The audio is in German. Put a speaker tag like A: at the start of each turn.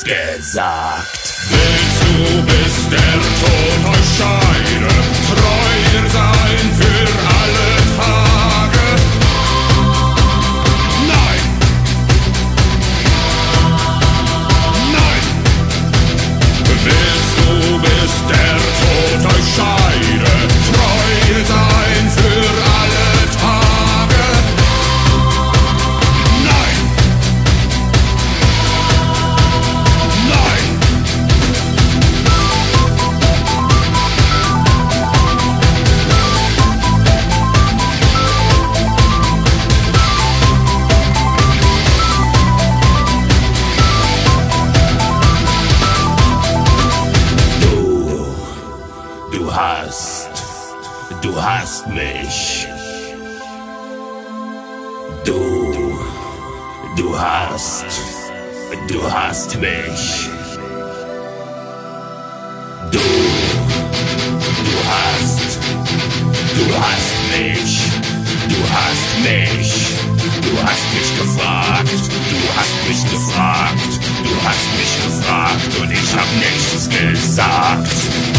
A: gesagt.
B: Willst du, bis der Tod euch scheide, treu ihr sein für alle Tage? Nein! Nein! Willst du, bis der Tod euch scheide, treu ihr sein für alle Tage? Nein! Nein!
A: Du hast mich. Du hast mich. Du hast mich. Du hast mich. Du hast mich gefragt. Du hast mich gefragt. Du hast mich gefragt und ich hab nichts gesagt.